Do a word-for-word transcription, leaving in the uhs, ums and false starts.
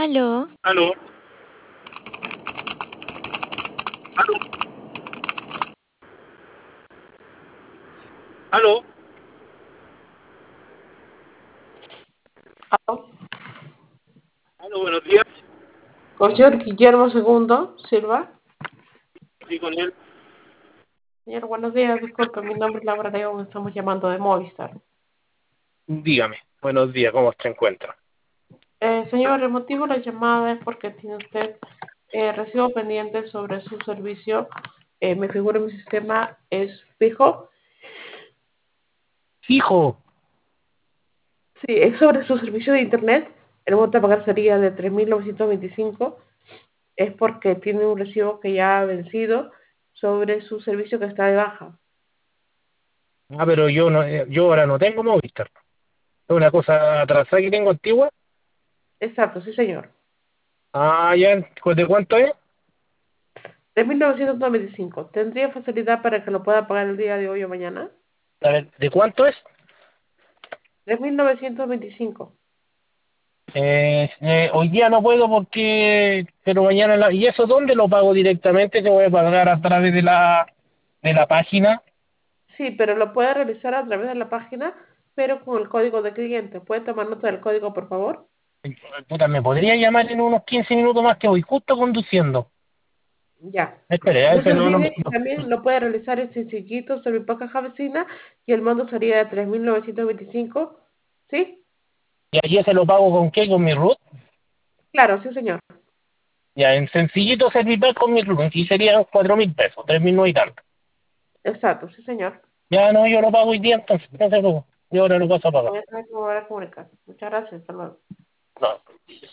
Aló, Aló, aló, aló, Aló, aló, buenos días. con el señor Guillermo segundo Silva. Sí, con él. Señor, buenos días. Disculpe, mi nombre es Laura León. Estamos llamando de Movistar. Dígame, buenos días, ¿cómo se encuentra? Eh, señor, el motivo de la llamada es porque tiene usted eh, recibo pendiente sobre su servicio. Eh, me figura en mi sistema es fijo. Hijo, Sí, es sobre su servicio de Internet. El monto a pagar sería de tres mil novecientos veinticinco. Es porque tiene un recibo que ya ha vencido sobre su servicio que está de baja. ah, pero yo no, eh, yo ahora no tengo Movistar. Es una cosa atrasada que tengo antigua. Exacto, sí, señor. Ah, ya, ¿cu- ¿de cuánto es? De mil novecientos noventa y cinco. ¿Tendría facilidad para que lo pueda pagar el día de hoy o mañana? A ver, ¿de cuánto es? De mil novecientos veinticinco. Eh, eh, hoy día no puedo porque, pero mañana, la- ¿y eso dónde lo pago directamente? ¿Te voy a pagar a través de la, de la página? Sí, pero lo puede realizar a través de la página, pero con el código de cliente. ¿Puede tomar nota del código, por favor? Puta, ¿me podría llamar en unos quince minutos más que voy justo conduciendo? Ya. Espere, a No se ese no, no, olvide que no. también lo puede realizar en sencillito sobre mi poca vecina y el monto sería de tres mil novecientos veinticinco. ¿Sí? ¿Y allí ese lo pago con qué? ¿Con mi root? Claro, sí, señor. Ya, en sencillito Servipack con mi root, y serían cuatro mil pesos, tres mil no y tanto. Exacto, sí, señor. Ya no, yo lo pago hoy día, entonces, no se preocupe. Yo ahora lo paso a pagar. Voy a tener que volver a comunicar. Muchas gracias. Hasta luego. No.